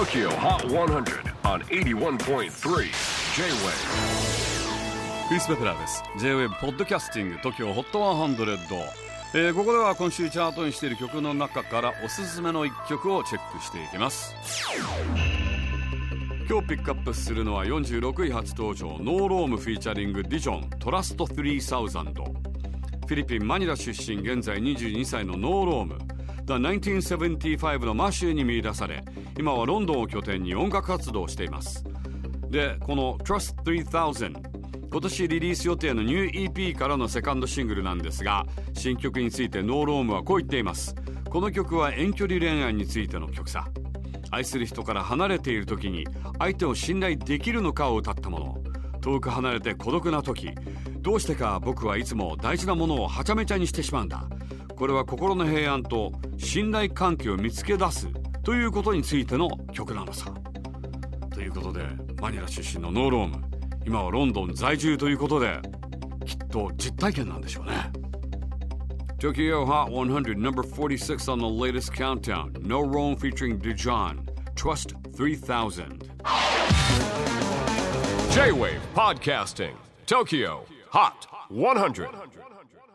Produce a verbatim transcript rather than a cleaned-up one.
Tokyo Hot one hundred on エイティワンポイントスリー J-Wave。 クリス・ベプラーです。 J-Wave ポッドキャスティング Tokyo Hot ひゃく、えー、ここでは今週チャートにしている曲の中からおすすめのいっきょくをチェックしていきます。今日ピックアップするのはよんじゅうろくい初登場、ノーロームフィーチャリングディジョントラストさんぜん。フィリピン・マニラ出身、現在にじゅうにさいのノーローム。The ナインティーンセブンティーファイブのマシューに見出され、今はロンドンを拠点に音楽活動をしています。で、この Trust さんぜん、今年リリース予定のニュー イーピー からのセカンドシングルなんですが、新曲についてノーロームはこう言っています。この曲は遠距離恋愛についての曲さ。愛する人から離れている時に相手を信頼できるのかを歌ったもの。遠く離れて孤独な時、どうしてか僕はいつも大事なものをはちゃめちゃにしてしまうんだ。これは心の平安と信頼関係を見つけ出すということについての曲なのさ。ということで、マニラ出身のノーローム、今はロンドン在住ということで、きっと実体験なんでしょうね。 Tokyo Hot one hundred number forty-six on the latest countdown. No Rome featuring Dijon, Trust three thousand. J-Wave Podcasting Tokyo Hot one hundred.